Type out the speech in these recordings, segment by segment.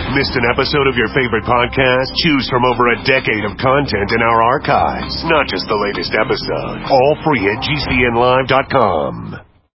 Missed an episode of your favorite podcast? Choose from over a decade of content in our archives, not just the latest episode. All free at GCNlive.com.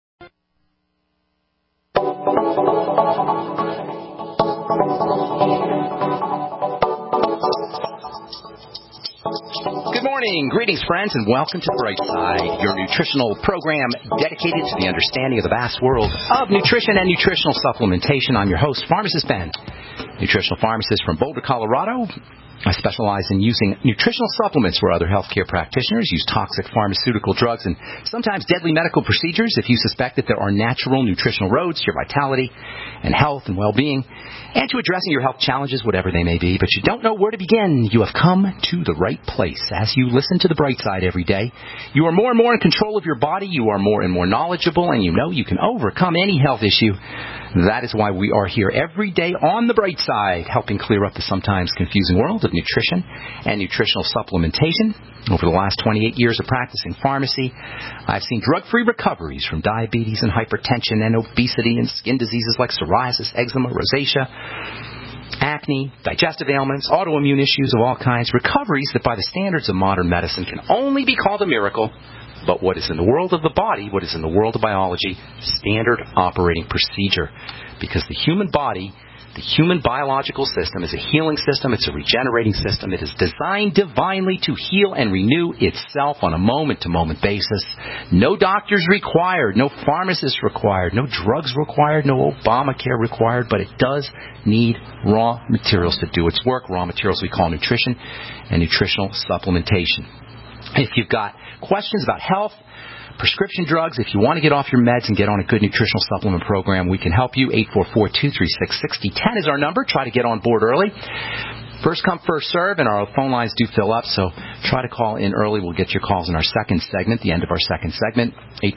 Good morning, greetings friends, and welcome to Brightside, your nutritional program dedicated to the understanding of the vast world of nutrition and nutritional supplementation. I'm your host, Pharmacist Ben, nutritional pharmacist from Boulder, Colorado. I specialize in using nutritional supplements where other healthcare practitioners use toxic pharmaceutical drugs and sometimes deadly medical procedures if you suspect that there are natural nutritional roads to your vitality and health and well-being and to addressing your health challenges, whatever they may be, but you don't know where to begin. You have come to the right place. As you listen to the Bright Side every day, you are more and more in control of your body, you are more and more knowledgeable, and you know you can overcome any health issue. That is why we are here every day on the Bright Side, helping clear up the sometimes confusing world of nutrition and nutritional supplementation. Over the last 28 years of practicing pharmacy, I've seen drug-free recoveries from diabetes and hypertension and obesity and skin diseases like psoriasis, eczema, rosacea, acne, digestive ailments, autoimmune issues of all kinds, recoveries that by the standards of modern medicine can only be called a miracle. But what is in the world of the body, what is in the world of biology, standard operating procedure. Because the human body, the human biological system is a healing system. It's a regenerating system. It is designed divinely to heal and renew itself on a moment-to-moment basis. No doctors required, no pharmacists required, no drugs required, no Obamacare required, but it does need raw materials to do its work, raw materials we call nutrition and nutritional supplementation. If you've got questions about health, prescription drugs, if you want to get off your meds and get on a good nutritional supplement program, we can help you. 844-236-6010 is our number. Try to get on board early. First come, first serve, and our phone lines do fill up, so try to call in early. We'll get your calls in our second segment, the end of our second segment.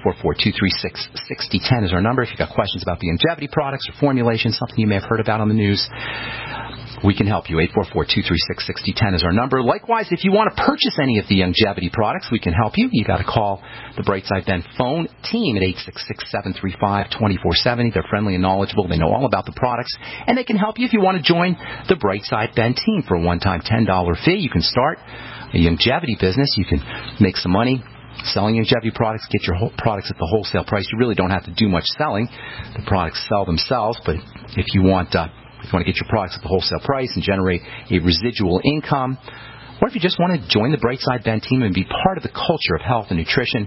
844-236-6010 is our number. If you've got questions about the longevity products or formulations, something you may have heard about on the news, we can help you. 844-236-6010 is our number. Likewise, if you want to purchase any of the longevity products, we can help you. You got to call the Brightside Ben phone team at 866-735-2470. They're friendly and knowledgeable. They know all about the products, and they can help you if you want to join the Brightside Ben team for a one-time $10 fee. You can start a longevity business. You can make some money selling longevity products, get your products at the wholesale price. You really don't have to do much selling. The products sell themselves, but if you want to get your products at the wholesale price and generate a residual income, or if you just want to join the Brightside Ben team and be part of the culture of health and nutrition,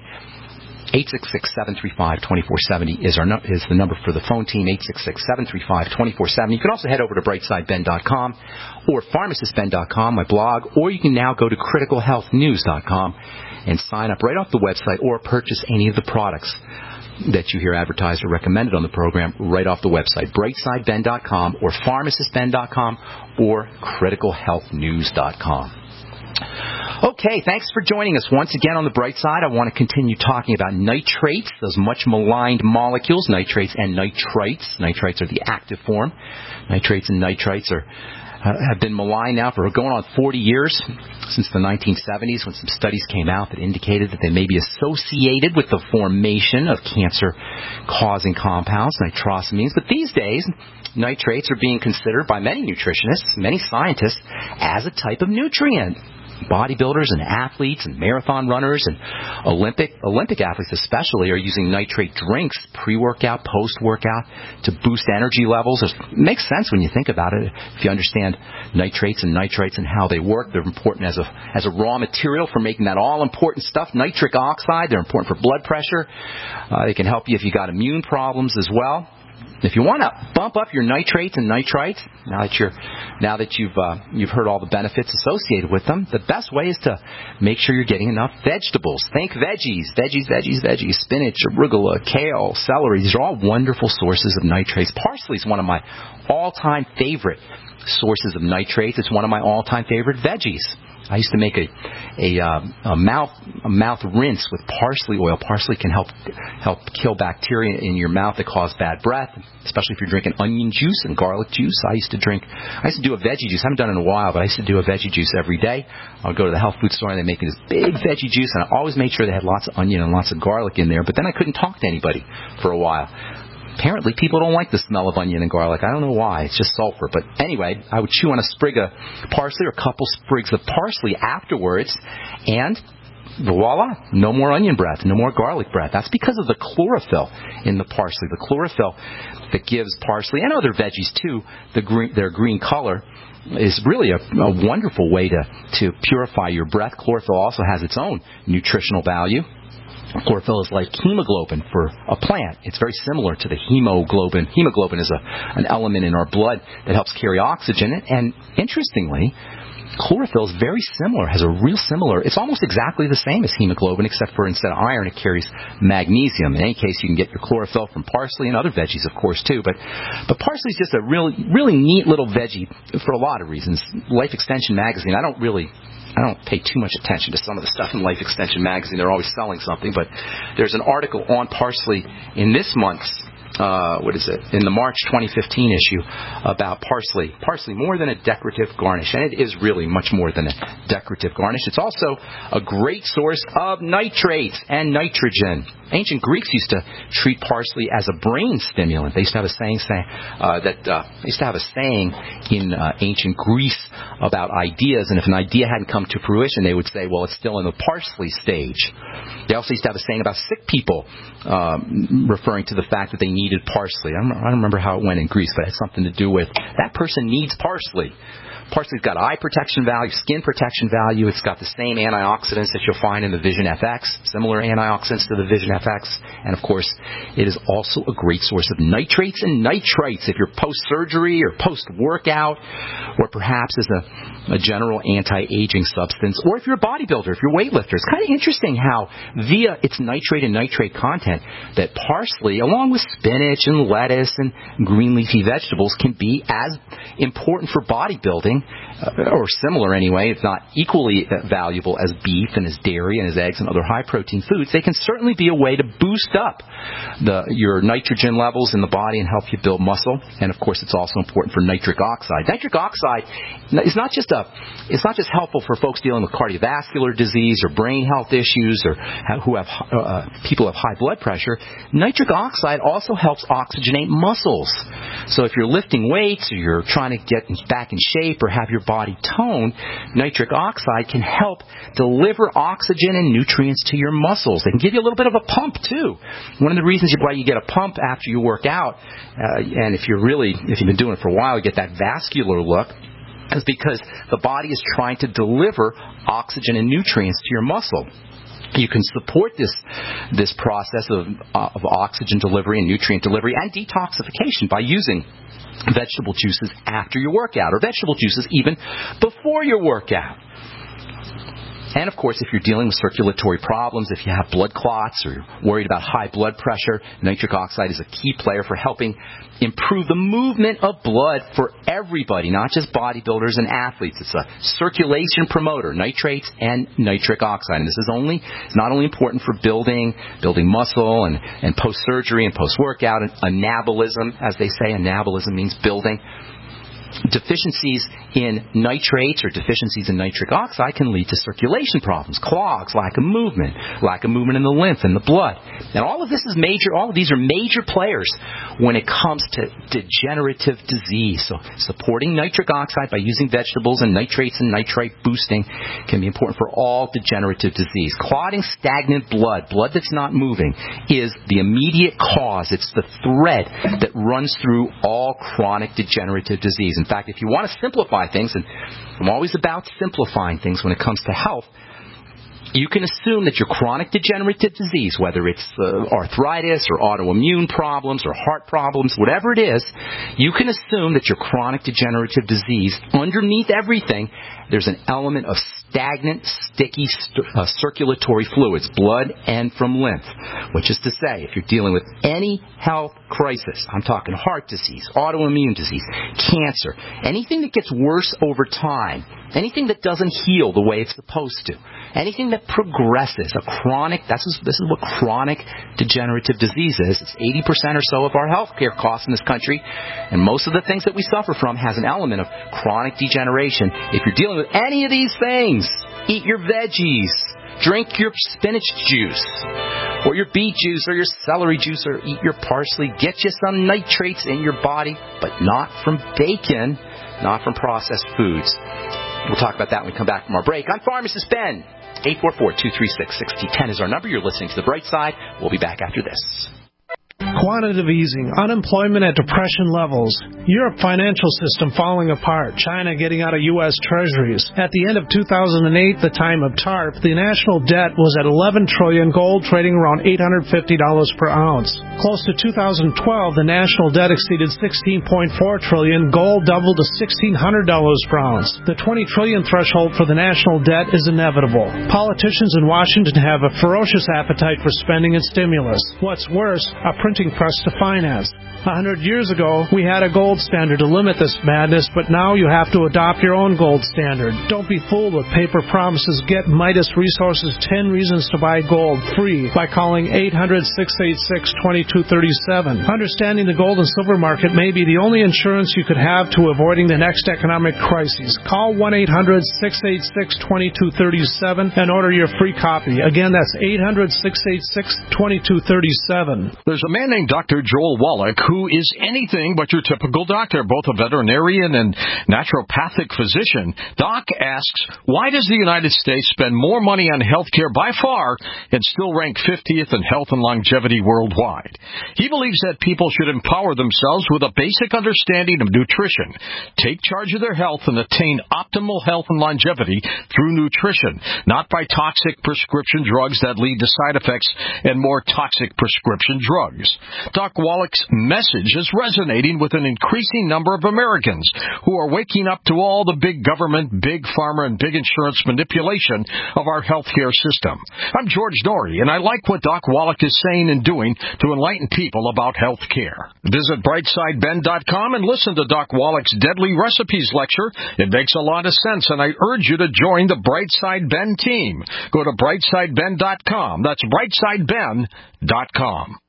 866-735-2470 is the number for the phone team, 866-735-2470. You can also head over to brightsideben.com or pharmacistben.com, my blog, or you can now go to criticalhealthnews.com and sign up right off the website or purchase any of the products that you hear advertised or recommended on the program right off the website, brightsideben.com or pharmacistben.com or criticalhealthnews.com. Okay, thanks for joining us once again on the Bright Side. I want to continue talking about nitrates, those much maligned molecules, nitrates and nitrites. Nitrites are the active form. Nitrates and nitrites have been maligned now for going on 40 years, since the 1970s, when some studies came out that indicated that they may be associated with the formation of cancer-causing compounds, nitrosamines. But these days, nitrates are being considered by many nutritionists, many scientists, as a type of nutrient. Bodybuilders and athletes and marathon runners and Olympic athletes especially are using nitrate drinks pre-workout, post-workout to boost energy levels. It makes sense when you think about it. If you understand nitrates and nitrites and how they work, they're important as a raw material for making that all-important stuff, nitric oxide. They're important for blood pressure. They can help you if you got immune problems as well. If you want to bump up your nitrates and nitrites, now that you've heard all the benefits associated with them, the best way is to make sure you're getting enough vegetables. Think veggies, spinach, arugula, kale, celery. These are all wonderful sources of nitrates. Parsley is one of my all-time favorite sources of nitrates. It's one of my all-time favorite veggies. I used to make a mouth rinse with parsley oil. Parsley can help kill bacteria in your mouth that cause bad breath, especially if you're drinking onion juice and garlic juice. I used to do a veggie juice. I haven't done it in a while, but I used to do a veggie juice every day. I would go to the health food store and they make this big veggie juice, and I always made sure they had lots of onion and lots of garlic in there. But then I couldn't talk to anybody for a while. Apparently, people don't like the smell of onion and garlic. I don't know why. It's just sulfur. But anyway, I would chew on a sprig of parsley or a couple sprigs of parsley afterwards, and voila, no more onion breath, no more garlic breath. That's because of the chlorophyll in the parsley. The chlorophyll that gives parsley and other veggies too their green color is really a wonderful way to purify your breath. Chlorophyll also has its own nutritional value. Chlorophyll is like hemoglobin for a plant. It's very similar to the hemoglobin. Hemoglobin is an element in our blood that helps carry oxygen. And interestingly, chlorophyll is very similar, has a real similar, it's almost exactly the same as hemoglobin, except for instead of iron, it carries magnesium. In any case, you can get your chlorophyll from parsley and other veggies, of course, too. But parsley is just a really neat little veggie for a lot of reasons. Life Extension magazine, I don't pay too much attention to some of the stuff in Life Extension magazine. They're always selling something. But there's an article on parsley in this month's in the March 2015 issue about parsley. Parsley, more than a decorative garnish. And it is really much more than a decorative garnish. It's also a great source of nitrates and nitrogen. Ancient Greeks used to treat parsley as a brain stimulant. They used to have a saying in ancient Greece about ideas, and if an idea hadn't come to fruition, they would say, well, it's still in the parsley stage. They also used to have a saying about sick people, referring to the fact that they needed parsley. I don't remember how it went in Greece, but it had something to do with that person needs parsley. Parsley's got eye protection value, skin protection value. It's got the same antioxidants that you'll find in the Vision FX, similar antioxidants to the Vision FX. And, of course, it is also a great source of nitrates and nitrites if you're post-surgery or post-workout, or perhaps as a general anti-aging substance, or if you're a bodybuilder, if you're a weightlifter. It's kind of interesting how, via its nitrate and nitrate content, that parsley, along with spinach and lettuce and green leafy vegetables, can be as important for bodybuilding, or similar anyway, if not equally valuable as beef and as dairy and as eggs and other high-protein foods. They can certainly be a way to boost up your nitrogen levels in the body and help you build muscle. And, of course, it's also important for nitric oxide. Nitric oxide is not just helpful for folks dealing with cardiovascular disease or brain health issues or people who have high blood pressure. Nitric oxide also helps oxygenate muscles. So if you're lifting weights or you're trying to get back in shape or have your body toned, nitric oxide can help deliver oxygen and nutrients to your muscles. They can give you a little bit of a pump, too. One of the reasons why you get a pump after you work out, and if you've been doing it for a while, you get that vascular look, is because the body is trying to deliver oxygen and nutrients to your muscle. You can support this process of oxygen delivery and nutrient delivery and detoxification by using vegetable juices after your workout, or vegetable juices even before your workout. And, of course, if you're dealing with circulatory problems, if you have blood clots or you're worried about high blood pressure, nitric oxide is a key player for helping improve the movement of blood for everybody, not just bodybuilders and athletes. It's a circulation promoter, nitrates and nitric oxide. And this is not only important for building muscle and post-surgery and post-workout, and anabolism, as they say. Anabolism means building. Deficiencies in nitrates or deficiencies in nitric oxide can lead to circulation problems, clogs, lack of movement in the lymph and the blood. And all of these are major players when it comes to degenerative disease. So supporting nitric oxide by using vegetables and nitrates and nitrite boosting can be important for all degenerative disease. Clotting stagnant blood that's not moving, is the immediate cause. It's the thread that runs through all chronic degenerative disease. In fact, if you want to simplify things, and I'm always about simplifying things when it comes to health, you can assume that your chronic degenerative disease, whether it's arthritis or autoimmune problems or heart problems, whatever it is, you can assume that your chronic degenerative disease, underneath everything, there's an element of stagnant, sticky circulatory fluids, blood and from lymph. Which is to say, if you're dealing with any health crisis, I'm talking heart disease, autoimmune disease, cancer, anything that gets worse over time, anything that doesn't heal the way it's supposed to, anything that progresses, this is what chronic degenerative disease is. It's 80% or so of our healthcare costs in this country, and most of the things that we suffer from has an element of chronic degeneration. If you're dealing with any of these things, eat your veggies, drink your spinach juice, or your beet juice or your celery juice or eat your parsley. Get you some nitrates in your body, but not from bacon, not from processed foods. We'll talk about that when we come back from our break. I'm Pharmacist Ben. 844-236-6010 is our number. You're listening to The Bright Side. We'll be back after this. Quantitative easing, unemployment at depression levels, Europe financial system falling apart, China getting out of U.S. treasuries. At the end of 2008, the time of TARP, the national debt was at $11 trillion, gold trading around $850 per ounce. Close to 2012, the national debt exceeded $16.4 trillion, gold doubled to $1,600 per ounce. The $20 trillion threshold for the national debt is inevitable. Politicians in Washington have a ferocious appetite for spending and stimulus. What's worse, a printing press to finance. 100 years ago, we had a gold standard to limit this madness, but now you have to adopt your own gold standard. Don't be fooled with paper promises. Get Midas Resources 10 Reasons to Buy Gold free by calling 800-686-2237. Understanding the gold and silver market may be the only insurance you could have to avoiding the next economic crisis. Call 1-800-686-2237 and order your free copy. Again, that's 800-686-2237. There's a man named Dr. Joel Wallach who is anything but your typical doctor, both a veterinarian and naturopathic physician. Doc asks, why does the United States spend more money on health care by far and still rank 50th in health and longevity worldwide? He believes that people should empower themselves with a basic understanding of nutrition, take charge of their health, and attain optimal health and longevity through nutrition, not by toxic prescription drugs that lead to side effects and more toxic prescription drugs. Doc Wallach's message is resonating with an increasing number of Americans who are waking up to all the big government, big pharma, and big insurance manipulation of our healthcare system. I'm George Norrie, and I like what Doc Wallach is saying and doing to enlighten people about health care. Visit brightsideben.com and listen to Doc Wallach's Deadly Recipes lecture. It makes a lot of sense, and I urge you to join the Brightside Ben team. Go to brightsideben.com. That's brightsideben.com.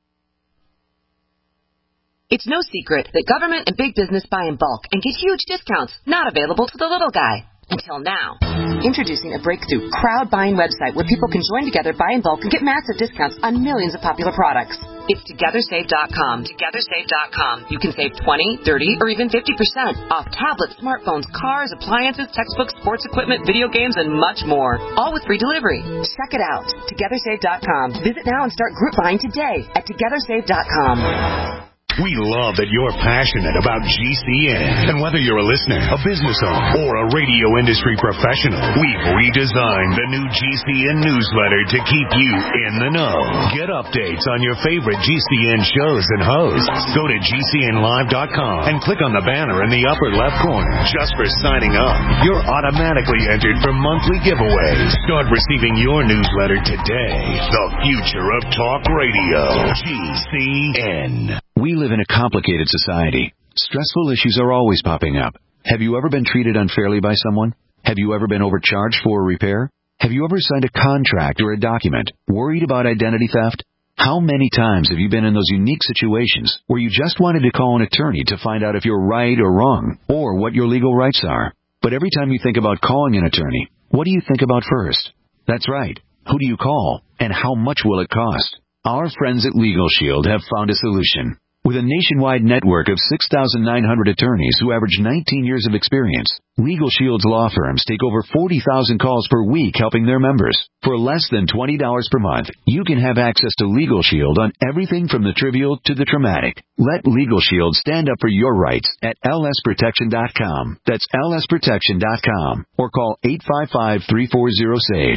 It's no secret that government and big business buy in bulk and get huge discounts not available to the little guy. Until now. Introducing a breakthrough crowd buying website where people can join together, buy in bulk, and get massive discounts on millions of popular products. It's TogetherSave.com. TogetherSave.com. You can save 20, 30, or even 50% off tablets, smartphones, cars, appliances, textbooks, sports equipment, video games, and much more. All with free delivery. Check it out. TogetherSave.com. Visit now and start group buying today at TogetherSave.com. We love that you're passionate about GCN. And whether you're a listener, a business owner, or a radio industry professional, we've redesigned the new GCN newsletter to keep you in the know. Get updates on your favorite GCN shows and hosts. Go to GCNlive.com and click on the banner in the upper left corner. Just for signing up, you're automatically entered for monthly giveaways. Start receiving your newsletter today. The future of talk radio. GCN. We live in a complicated society. Stressful issues are always popping up. Have you ever been treated unfairly by someone? Have you ever been overcharged for a repair? Have you ever signed a contract or a document worried about identity theft? How many times have you been in those unique situations where you just wanted to call an attorney to find out if you're right or wrong, or what your legal rights are? But every time you think about calling an attorney, what do you think about first? That's right. Who do you call, and how much will it cost? Our friends at Legal Shield have found a solution. With a nationwide network of 6,900 attorneys who average 19 years of experience, Legal Shield's law firms take over 40,000 calls per week helping their members. For less than $20 per month, you can have access to Legal Shield on everything from the trivial to the traumatic. Let Legal Shield stand up for your rights at lsprotection.com. That's lsprotection.com. Or call 855-340-SAVE,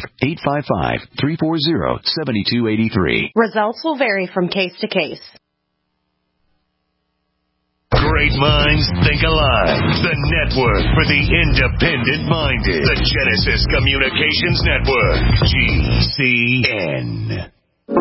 855-340-7283. Results will vary from case to case. Great minds think alike. The network for the independent-minded. The Genesis Communications Network. GCN.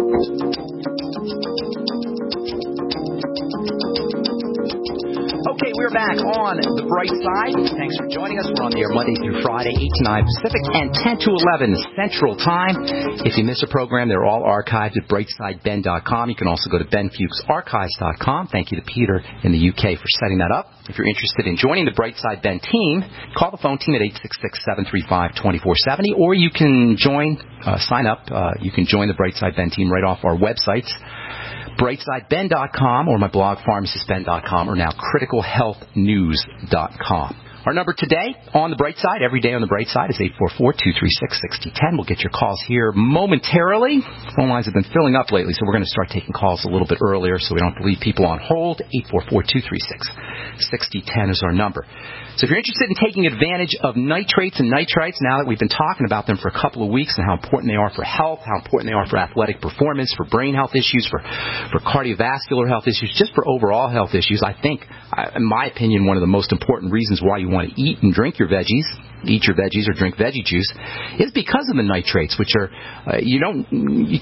Okay, we're back on The Bright Side. Thanks for joining us. We're on the air Monday through Friday, 8 to 9 Pacific and 10 to 11 Central Time. If you miss a program, they're all archived at brightsideben.com. You can also go to benfuchsarchives.com. Thank you to Peter in the UK for setting that up. If you're interested in joining the Brightside Ben team, call the phone team at 866-735-2470, or you can sign up. You can join the Brightside Ben team right off our websites, brightsideben.com, or my blog, pharmacistben.com, or now criticalhealthnews.com. Our number today on the Bright Side, every day on the Bright Side, is 844-236-6010. We'll get your calls here momentarily. Phone lines have been filling up lately, so we're going to start taking calls a little bit earlier so we don't have to leave people on hold. 844-236-6010 is our number. So if you're interested in taking advantage of nitrates and nitrites, now that we've been talking about them for a couple of weeks and how important they are for health, how important they are for athletic performance, for brain health issues, for cardiovascular health issues, just for overall health issues, I think, in my opinion, one of the most important reasons why you want to eat and drink your veggies, eat your veggies or drink veggie juice, is because of the nitrates, which are, they don't really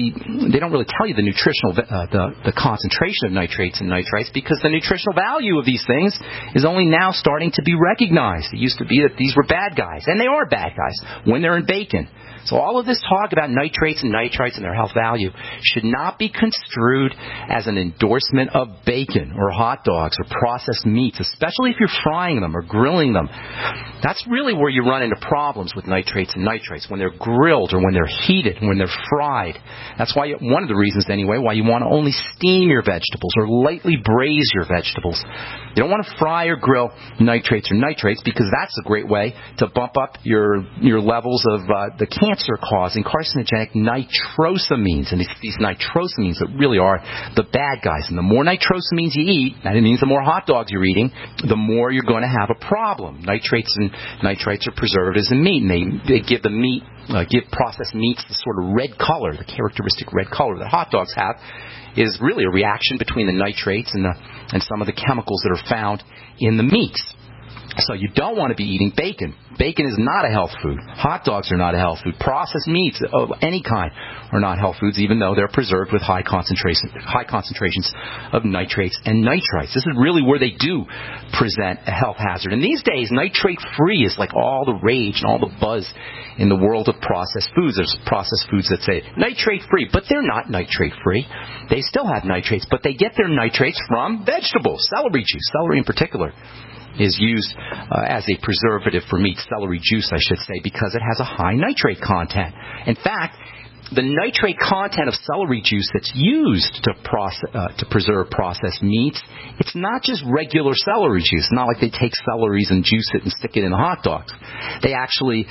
tell you the nutritional, the concentration of nitrates and nitrites, because the nutritional value of these things is only now starting to be recognized. It used to be that these were bad guys, and they are bad guys when they're in bacon. So all of this talk about nitrates and nitrites and their health value should not be construed as an endorsement of bacon or hot dogs or processed meats, especially if you're frying them or grilling them. That's really where you run into problems with nitrates and nitrites, when they're grilled or when they're heated and when they're fried. That's why one of the reasons, anyway, why you want to only steam your vegetables or lightly braise your vegetables. You don't want to fry or grill nitrates or nitrates, because that's a great way to bump up your levels of the cancer-causing carcinogenic nitrosamines. And these nitrosamines that really are the bad guys. And the more nitrosamines you eat, that means the more hot dogs you're eating, the more you're going to have a problem. Nitrates and nitrites are preservatives in meat, and they give the meat, give processed meats the sort of red color, the characteristic red color that hot dogs have, is really a reaction between the nitrates and some of the chemicals that are found in the meats. So you don't want to be eating bacon. Bacon is not a health food. Hot dogs are not a health food. Processed meats of any kind are not health foods, even though they're preserved with high concentrations of nitrates and nitrites. This is really where they do present a health hazard. And these days, nitrate-free is like all the rage and all the buzz in the world of processed foods. There's processed foods that say nitrate-free, but they're not nitrate-free. They still have nitrates, but they get their nitrates from vegetables, celery juice, celery in particular is used as a preservative for meat, celery juice, I should say, because it has a high nitrate content. In fact, the nitrate content of celery juice that's used to preserve processed meats, it's not just regular celery juice. It's not like they take celeries and juice it and stick it in the hot dogs. They actually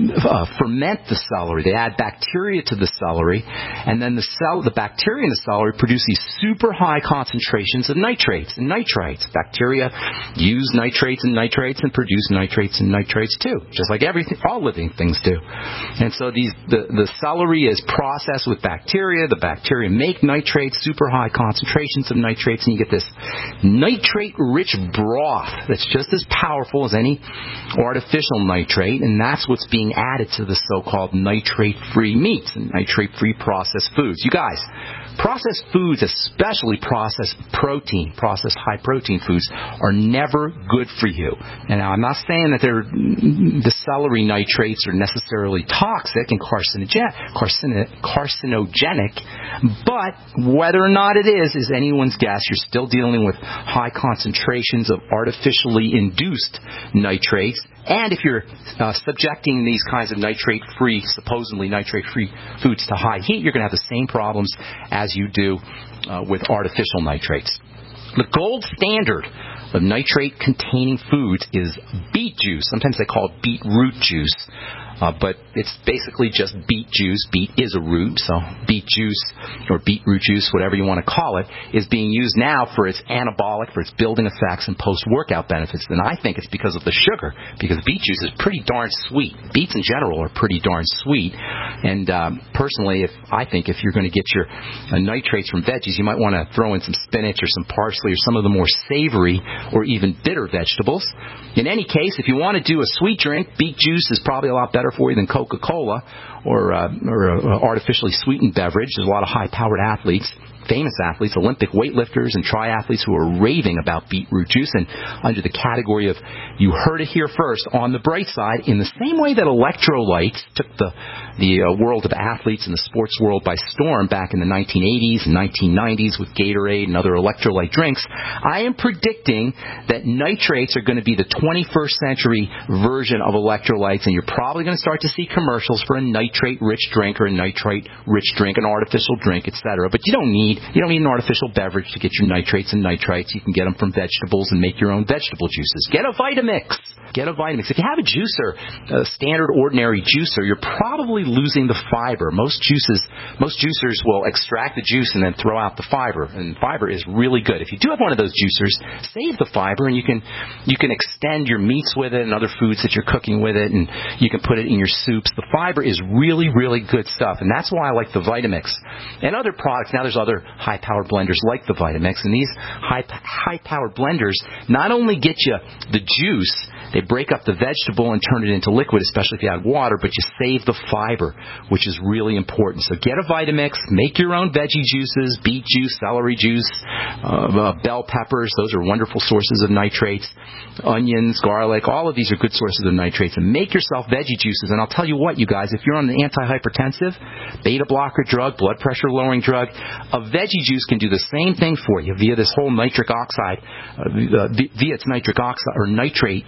ferment the celery. They add bacteria to the celery, and then the bacteria in the celery produce these super high concentrations of nitrates and nitrites. Bacteria use nitrates and nitrites and produce nitrates and nitrites too, just like all living things do. And so the celery is processed with bacteria. The bacteria make nitrates, super high concentrations of nitrates, and you get this nitrate-rich broth that's just as powerful as any artificial nitrate, and that's what's being added to the so-called nitrate-free meats and nitrate-free processed foods. You guys, processed foods, especially processed high-protein foods, are never good for you. And now, I'm not saying that the celery nitrates are necessarily toxic and carcinogenic, but whether or not it is anyone's guess. You're still dealing with high concentrations of artificially induced nitrates. And if you're subjecting these kinds of supposedly nitrate-free foods to high heat, you're going to have the same problems as you do with artificial nitrates. The gold standard of nitrate-containing foods is beet juice. Sometimes they call it beetroot juice. But it's basically just beet juice. Beet is a root, so beet juice or beetroot juice, whatever you want to call it, is being used now for its anabolic, for its building effects and post-workout benefits. And I think it's because of the sugar, because beet juice is pretty darn sweet. Beets in general are pretty darn sweet. And personally, I think if you're going to get your nitrates from veggies, you might want to throw in some spinach or some parsley or some of the more savory or even bitter vegetables. In any case, if you want to do a sweet drink, beet juice is probably a lot better for you than Coca-Cola or an artificially sweetened beverage. There's a lot of high-powered athletes, famous athletes, Olympic weightlifters and triathletes who are raving about beetroot juice. And under the category of, you heard it here first, on the bright side, in the same way that electrolytes took the world of athletes and the sports world by storm back in the 1980s and 1990s with Gatorade and other electrolyte drinks, I am predicting that nitrates are going to be the 21st century version of electrolytes, and you're probably going to start to see commercials for a nitrate-rich drink or a nitrate-rich drink, an artificial drink, etc. But you don't need an artificial beverage to get your nitrates and nitrites. You can get them from vegetables and make your own vegetable juices. Get a Vitamix. Get a Vitamix. If you have a juicer, a standard ordinary juicer, you're probably losing the fiber. Most juicers will extract the juice and then throw out the fiber, and fiber is really good. If you do have one of those juicers, save the fiber, and you can extend your meats with it and other foods that you're cooking with it, and you can put it in your soups. The fiber is really, really good stuff, and that's why I like the Vitamix. And other products, now there's other high-powered blenders like the Vitamix, and these high-powered blenders not only get you the juice, they break up the vegetable and turn it into liquid, especially if you add water, but you save the fiber, which is really important. So get a Vitamix, make your own veggie juices, beet juice, celery juice, bell peppers. Those are wonderful sources of nitrates. Onions, garlic, all of these are good sources of nitrates. And make yourself veggie juices. And I'll tell you what, you guys, if you're on an antihypertensive, beta blocker drug, blood pressure lowering drug, a veggie juice can do the same thing for you via this whole nitric oxide, via its nitric oxide or nitrate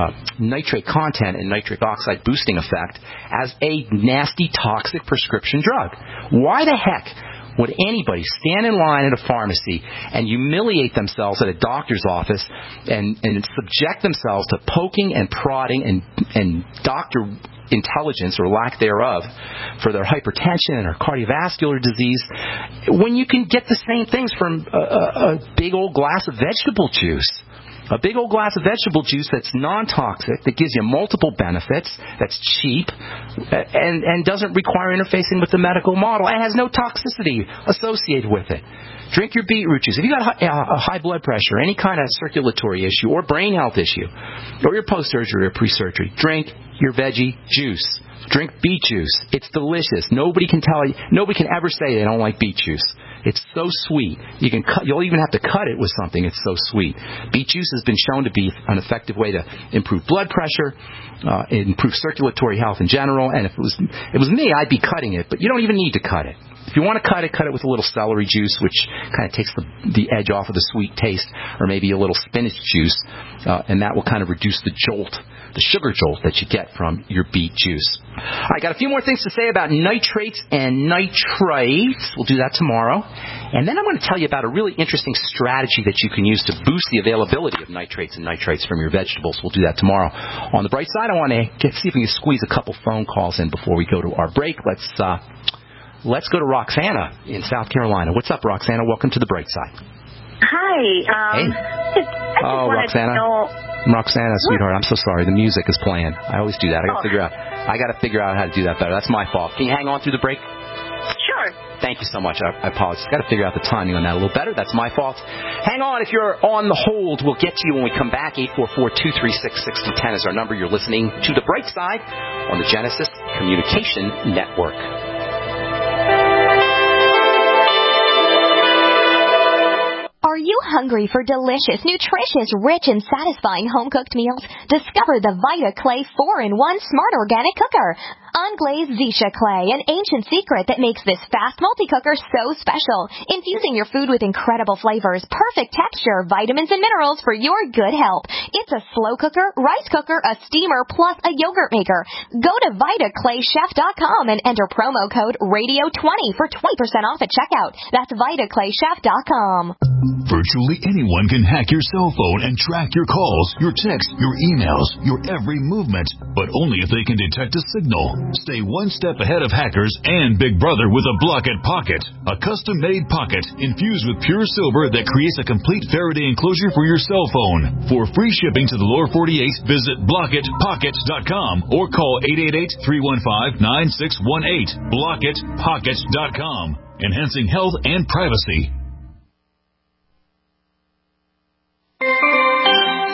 content and nitric oxide boosting effect as a nasty, toxic prescription drug. Why the heck would anybody stand in line at a pharmacy and humiliate themselves at a doctor's office and subject themselves to poking and prodding and doctor intelligence or lack thereof for their hypertension or cardiovascular disease when you can get the same things from a big old glass of vegetable juice? A big old glass of vegetable juice that's non-toxic, that gives you multiple benefits, that's cheap, and doesn't require interfacing with the medical model, and has no toxicity associated with it. Drink your beetroot juice. If you've got a high blood pressure, any kind of circulatory issue, or brain health issue, or your post-surgery or pre-surgery, drink your veggie juice. Drink beet juice. It's delicious. Nobody can ever say they don't like beet juice. It's so sweet. You'll even have to cut it with something. It's so sweet. Beet juice has been shown to be an effective way to improve blood pressure, improve circulatory health in general. And if it was me, I'd be cutting it. But you don't even need to cut it. If you want to cut it with a little celery juice, which kind of takes the edge off of the sweet taste, or maybe a little spinach juice, and that will kind of reduce the sugar jolt that you get from your beet juice. I got a few more things to say about nitrates and nitrites. We'll do that tomorrow. And then I'm going to tell you about a really interesting strategy that you can use to boost the availability of nitrates and nitrites from your vegetables. We'll do that tomorrow. On the bright side, I want to see if we can squeeze a couple phone calls in before we go to our break. Let's go to Roxana in South Carolina. What's up, Roxana? Welcome to the bright side. Hi. Hey. Roxana. Roxana, sweetheart, I'm so sorry. The music is playing. I always do that. I got to figure out how to do that better. That's my fault. Can you hang on through the break? Sure. Thank you so much. I apologize. Got to figure out the timing on that a little better. That's my fault. Hang on. If you're on the hold, we'll get to you when we come back. 844-236-6010 is our number. You're listening to The Bright Side on the Genesis Communication Network. Are you hungry for delicious, nutritious, rich, and satisfying home-cooked meals? Discover the Vita Clay 4-in-1 Smart Organic Cooker. Unglazed Zisha clay, an ancient secret that makes this fast multi-cooker so special. Infusing your food with incredible flavors, perfect texture, vitamins, and minerals for your good health. It's a slow cooker, rice cooker, a steamer, plus a yogurt maker. Go to VitaClayChef.com and enter promo code RADIO20 for 20% off at checkout. That's VitaClayChef.com. Virtually anyone can hack your cell phone and track your calls, your texts, your emails, your every movement, but only if they can detect a signal. Stay one step ahead of hackers and Big Brother with a Blockit Pocket, a custom-made pocket infused with pure silver that creates a complete Faraday enclosure for your cell phone. For free shipping to the lower 48, visit BlockitPocket.com or call 888-315-9618. BlockitPocket.com, enhancing health and privacy.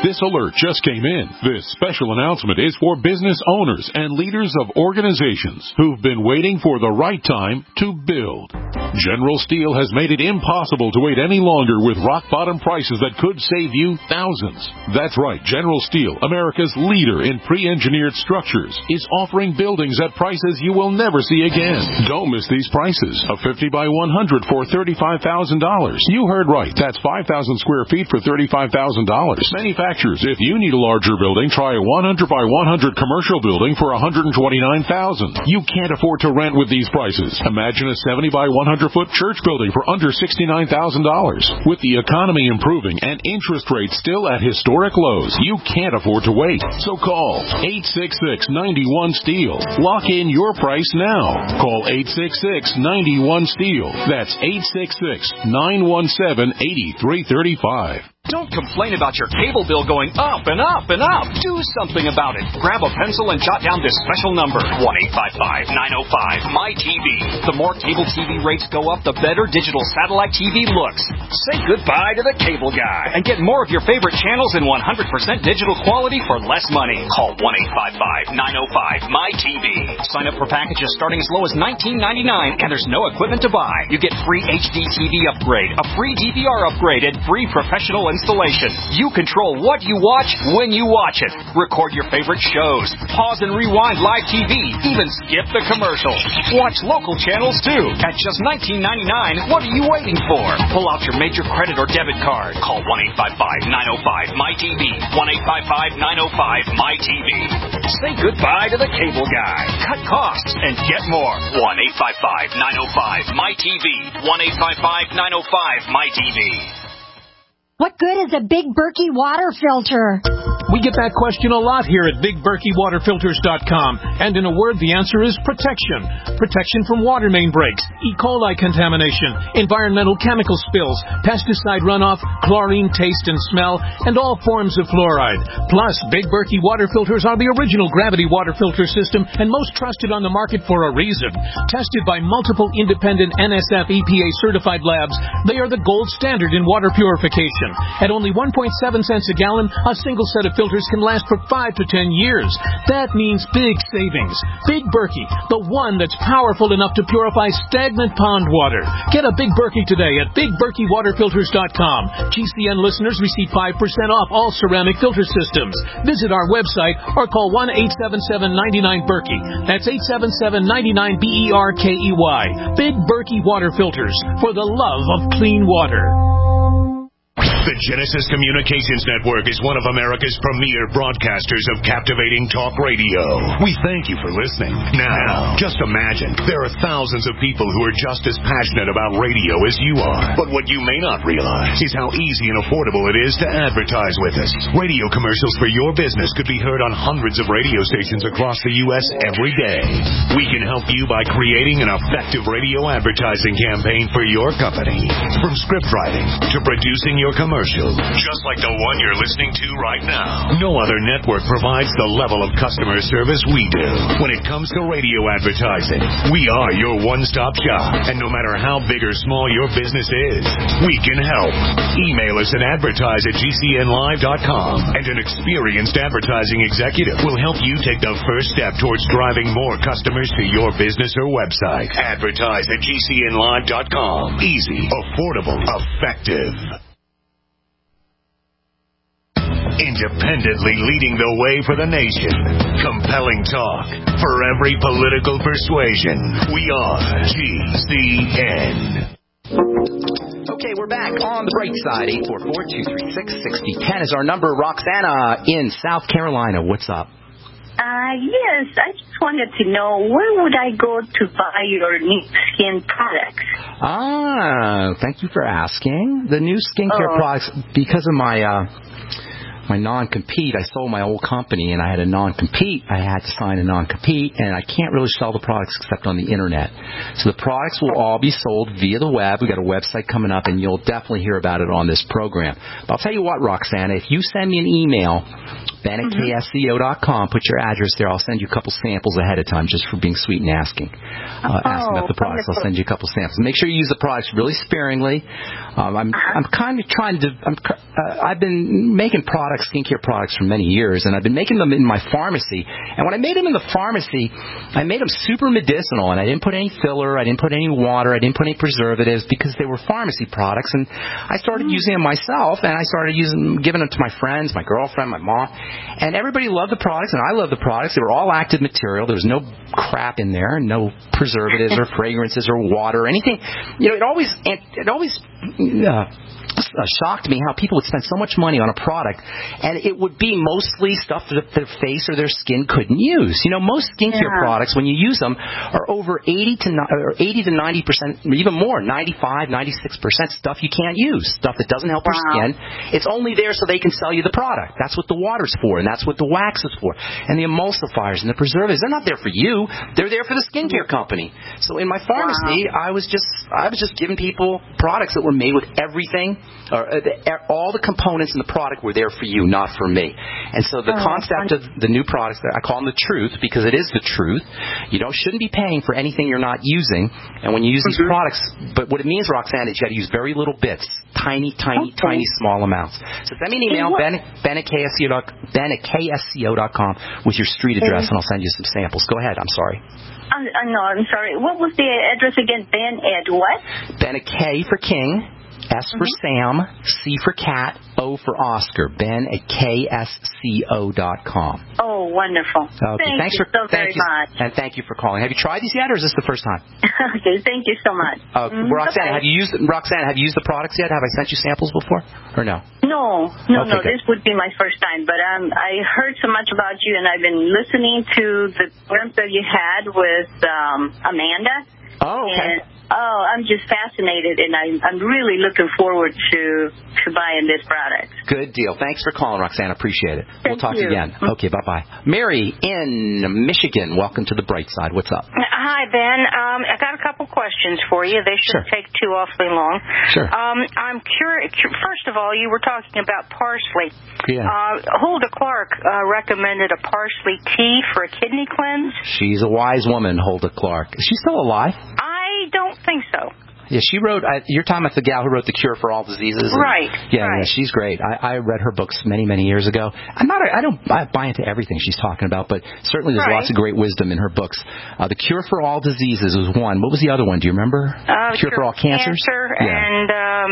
This alert just came in. This special announcement is for business owners and leaders of organizations who've been waiting for the right time to build. General Steel has made it impossible to wait any longer with rock-bottom prices that could save you thousands. That's right, General Steel, America's leader in pre-engineered structures, is offering buildings at prices you will never see again. Don't miss these prices. A 50 by 100 for $35,000. You heard right. That's 5,000 square feet for $35,000. Manufacturers, if you need a larger building, try a 100 by 100 commercial building for $129,000. You can't afford to rent with these prices. Imagine a 70 by 100-foot church building for under $69,000. With the economy improving and interest rates still at historic lows, you can't afford to wait. So call 866-91-STEEL. Lock in your price now. Call 866-91-STEEL. That's 866-917-8335. Don't complain about your cable bill going up and up and up. Do something about it. Grab a pencil and jot down this special number, 1-855-905-MY-TV. The more cable TV rates go up, the better digital satellite TV looks. Say goodbye to the cable guy and get more of your favorite channels in 100% digital quality for less money. Call 1-855-905-MY-TV. Sign up for packages starting as low as $19.99, and there's no equipment to buy. You get free HD TV upgrade, a free DVR upgrade, and free professional installation. You control what you watch when you watch it. Record your favorite shows. Pause and rewind live TV. Even skip the commercials. Watch local channels too. At just $19.99, what are you waiting for? Pull out your major credit or debit card. Call 1-855-905-MY-TV. 1-855-905-MY-TV. Say goodbye to the cable guy. Cut costs and get more. 1-855-905-MY-TV. 1-855-905-MY-TV. What good is a Big Berkey water filter? We get that question a lot here at BigBerkeyWaterFilters.com. And in a word, the answer is protection. Protection from water main breaks, E. coli contamination, environmental chemical spills, pesticide runoff, chlorine taste and smell, and all forms of fluoride. Plus, Big Berkey water filters are the original gravity water filter system and most trusted on the market for a reason. Tested by multiple independent NSF EPA certified labs, they are the gold standard in water purification. At only 1.7 cents a gallon, a single set of filters can last for 5 to 10 years. That means big savings. Big Berkey, the one that's powerful enough to purify stagnant pond water. Get a Big Berkey today at BigBerkeyWaterFilters.com. GCN listeners receive 5% off all ceramic filter systems. Visit our website or call 1-877-99-BERKEY. That's 877-99-BERKEY. Big Berkey Water Filters, for the love of clean water. The Genesis Communications Network is one of America's premier broadcasters of captivating talk radio. We thank you for listening. Now, just imagine, there are thousands of people who are just as passionate about radio as you are. But what you may not realize is how easy and affordable it is to advertise with us. Radio commercials for your business could be heard on hundreds of radio stations across the U.S. every day. We can help you by creating an effective radio advertising campaign for your company. From script writing to producing your commercial, just like the one you're listening to right now. No other network provides the level of customer service we do. When it comes to radio advertising, we are your one-stop shop. And no matter how big or small your business is, we can help. Email us at advertise@gcnlive.com, and an experienced advertising executive will help you take the first step towards driving more customers to your business or website. Advertise@gcnlive.com. Easy, affordable, effective. Independently leading the way for the nation. Compelling talk for every political persuasion. We are GCN. Okay, we're back on the bright side. 844-236-6010 is our number. Roxana in South Carolina. What's up? Yes, I just wanted to know, where would I go to buy your new skin products? Thank you for asking. The new skincare products, because of my non-compete, I sold my old company, and I had a non-compete. I had to sign a non-compete, and I can't really sell the products except on the Internet. So the products will all be sold via the web. We've got a website coming up, and you'll definitely hear about it on this program. But I'll tell you what, Roxana, if you send me an email, ben@ksco.com, put your address there. I'll send you a couple samples ahead of time just for being sweet and asking about the products. I'll send you a couple samples. Make sure you use the products really sparingly. I'm kind of trying to. I've been making products products, skincare products, for many years, and I've been making them in my pharmacy. And when I made them in the pharmacy, I made them super medicinal, and I didn't put any filler, I didn't put any water, I didn't put any preservatives because they were pharmacy products. And I started using them myself, and I started giving them to my friends, my girlfriend, my mom, and everybody loved the products, and I loved the products. They were all active material. There was no crap in there, no preservatives or fragrances or water or anything. It always shocked me how people would spend so much money on a product, and it would be mostly stuff that their face or their skin couldn't use. Most skincare products, when you use them, are over 80 to 90%, even more, 95, 96% stuff you can't use, stuff that doesn't help your skin. It's only there so they can sell you the product. That's what the water's for, and that's what the wax is for, and the emulsifiers and the preservatives. They're not there for you. They're there for the skincare company. So in my pharmacy, I was just giving people products that were made with everything. All the components in the product were there for you, not for me. And so the concept of the new products, I call them the truth because it is the truth. You shouldn't be paying for anything you're not using. And when you use these products, but what it means, Roxanne, is you got to use very little bits, tiny, small amounts. So send me an email, ben@ksco.com with your street address, and I'll send you some samples. Go ahead. I'm sorry. No, I'm sorry. What was the address again? Ben at what? Ben at K for King. S for Sam, C for Cat, O for Oscar. Ben at ksco.com. Oh, wonderful. Okay, thank you so very much. And thank you for calling. Have you tried these yet, or is this the first time? Okay, thank you so much. Roxanne, have you used the products yet? Have I sent you samples before, or no? No. This would be my first time. But I heard so much about you, and I've been listening to the program that you had with Amanda. Oh, okay. I'm just fascinated, and I'm really looking forward to buying this product. Good deal. Thanks for calling, Roxanne. Appreciate it. We'll talk again. Okay, bye-bye. Mary in Michigan, welcome to the Bright Side. What's up? Hi, Ben. I got a couple questions for you. They shouldn't take too awfully long. Sure. I'm curious. First of all, you were talking about parsley. Yeah. Hulda Clark recommended a parsley tea for a kidney cleanse. She's a wise woman, Hulda Clark. Is she still alive? I don't think so. Yeah, she wrote. You're talking about the gal who wrote The Cure for All Diseases. Right. Yeah, she's great. I read her books many years ago. I don't buy into everything she's talking about, but certainly there's lots of great wisdom in her books. The Cure for All Diseases was one. What was the other one? Do you remember? Cure for All Cancers. And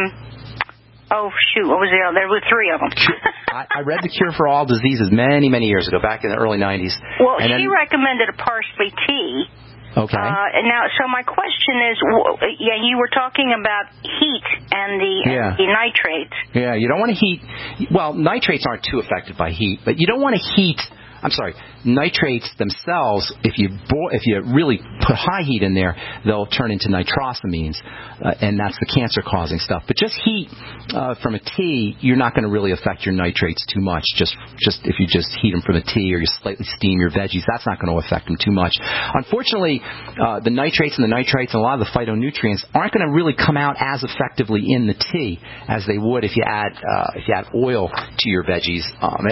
what was the other? There were three of them. I read The Cure for All Diseases many years ago, back in the early 90s. Well, she recommended a parsley tea. Okay. Now, so my question is, you were talking about heat and the nitrates. Yeah, you don't want to heat. Well, nitrates aren't too affected by heat, but you don't want to heat. Nitrates themselves, if you really put high heat in there, they'll turn into nitrosamines, and that's the cancer-causing stuff. But just heat from a tea, you're not going to really affect your nitrates too much. Just if you just heat them from a tea, or you slightly steam your veggies, that's not going to affect them too much. Unfortunately, the nitrates and the nitrites and a lot of the phytonutrients aren't going to really come out as effectively in the tea as they would if you add oil to your veggies.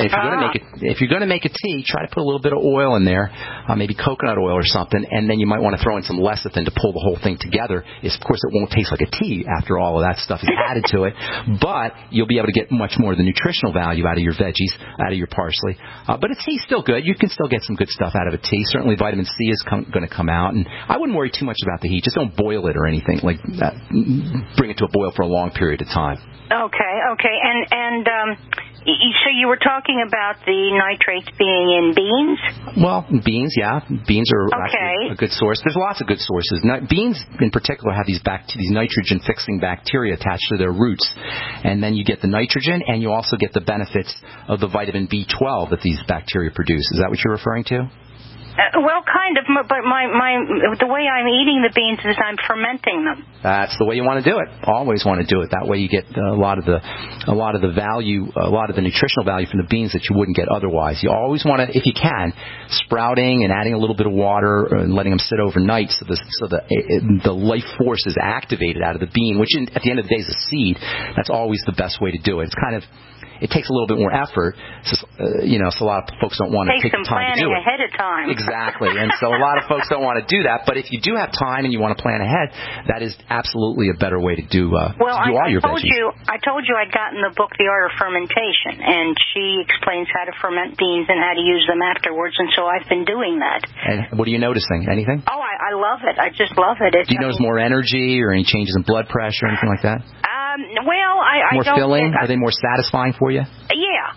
If you're going to make a tea, try to put a little bit of oil in there, maybe coconut oil or something, and then you might want to throw in some lecithin to pull the whole thing together. Of course, it won't taste like a tea after all of that stuff is added to it, but you'll be able to get much more of the nutritional value out of your veggies, out of your parsley. But a tea's still good. You can still get some good stuff out of a tea. Certainly vitamin C is going to come out, and I wouldn't worry too much about the heat. Just don't boil it or anything like that. Bring it to a boil for a long period of time. Okay. And so you were talking about the nitrates being in beans? Well, beans, yeah. Beans are actually a good source. There's lots of good sources. Beans, in particular, have these nitrogen-fixing bacteria attached to their roots. And then you get the nitrogen, and you also get the benefits of the vitamin B12 that these bacteria produce. Is that what you're referring to? Well, kind of, but the way I'm eating the beans is I'm fermenting them. That's the way you want to do it. Always want to do it. That way you get a lot of the value, a lot of the nutritional value from the beans that you wouldn't get otherwise. You always want to, if you can, sprouting and adding a little bit of water and letting them sit overnight so the life force is activated out of the bean, which at the end of the day is a seed. That's always the best way to do it. it takes a little bit more effort. So, so a lot of folks don't want to take the time to do it. Ahead of time. Exactly. And so a lot of folks don't want to do that. But if you do have time and you want to plan ahead, that is absolutely a better way to do all your veggies. I told you I'd gotten the book, The Art of Fermentation, and she explains how to ferment beans and how to use them afterwards, and so I've been doing that. And what are you noticing? Anything? Oh, I love it. I just love it. Do you notice more energy or any changes in blood pressure or anything like that? Well, I more don't. Filling? Are they more satisfying for you? Yeah.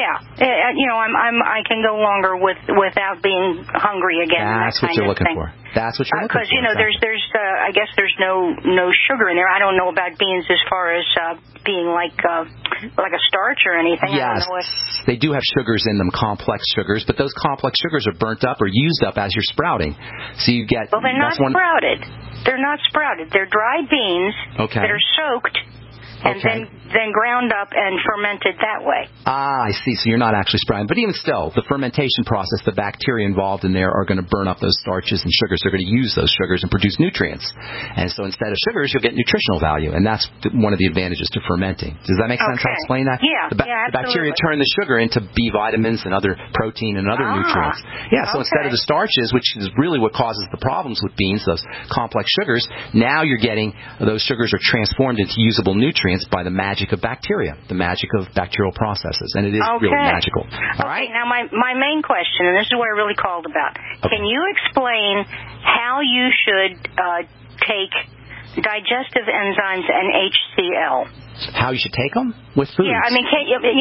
I can go longer without being hungry again. That's what you're looking for. That's what you're looking for. Because there's I guess there's no sugar in there. I don't know about beans as far as being like a starch or anything. Yes, I don't know they do have sugars in them, complex sugars, but those complex sugars are burnt up or used up as you're sprouting. So you get. Well, they're not sprouted. They're not sprouted. They're dried beans that are soaked. And then ground up and fermented that way. I see. So you're not actually sprouting. But even still, the fermentation process, the bacteria involved in there are going to burn up those starches and sugars. They're going to use those sugars and produce nutrients. And so instead of sugars, you'll get nutritional value. And that's one of the advantages to fermenting. Does that make sense? How I explain that? Yeah, the bacteria turn the sugar into B vitamins and other protein and other nutrients. Yeah, so instead of the starches, which is really what causes the problems with beans, those complex sugars, now you're getting those sugars are transformed into usable nutrients by the magic of bacteria, the magic of bacterial processes, and it is really magical. All right. Now my main question, and this is what I really called about. Can you explain how you should take digestive enzymes and HCl? How you should take them with foods? Yeah, I mean,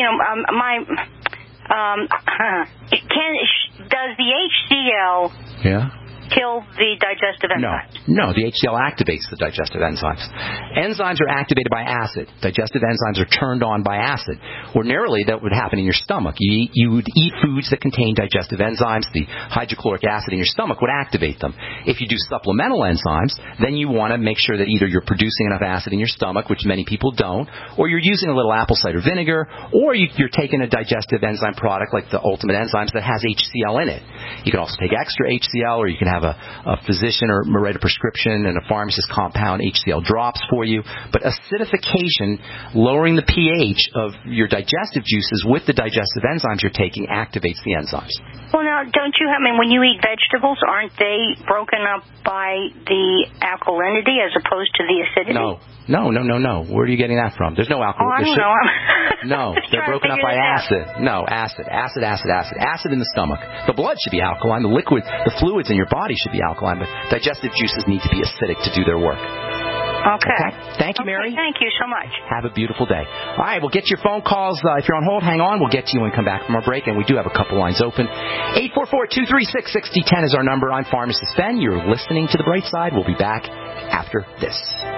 does the HCl kill the digestive enzymes? No, the HCl activates the digestive enzymes. Enzymes are activated by acid. Digestive enzymes are turned on by acid. Ordinarily, that would happen in your stomach. You would eat foods that contain digestive enzymes. The hydrochloric acid in your stomach would activate them. If you do supplemental enzymes, then you want to make sure that either you're producing enough acid in your stomach, which many people don't, or you're using a little apple cider vinegar, or you're taking a digestive enzyme product like the Ultimate Enzymes that has HCl in it. You can also take extra HCl, or you can have a physician or write a prescription and a pharmacist compound HCl drops for you. But acidification, lowering the pH of your digestive juices with the digestive enzymes you're taking, activates the enzymes. Well, now, when you eat vegetables, aren't they broken up by the alkalinity as opposed to the acidity? No. Where are you getting that from? There's no alcohol. Oh, I don't know. No, they're broken up by acid. No, acid. Acid in the stomach. The blood should be alkaline. The fluids in your body should be alkaline, but digestive juices need to be acidic to do their work. Okay. Thank you, Mary. Thank you so much. Have a beautiful day. All right, we'll get your phone calls. If you're on hold, hang on. We'll get to you when we come back from our break, and we do have a couple lines open. 844-236-6010 is our number. I'm Pharmacist Ben. You're listening to The Bright Side. We'll be back after this.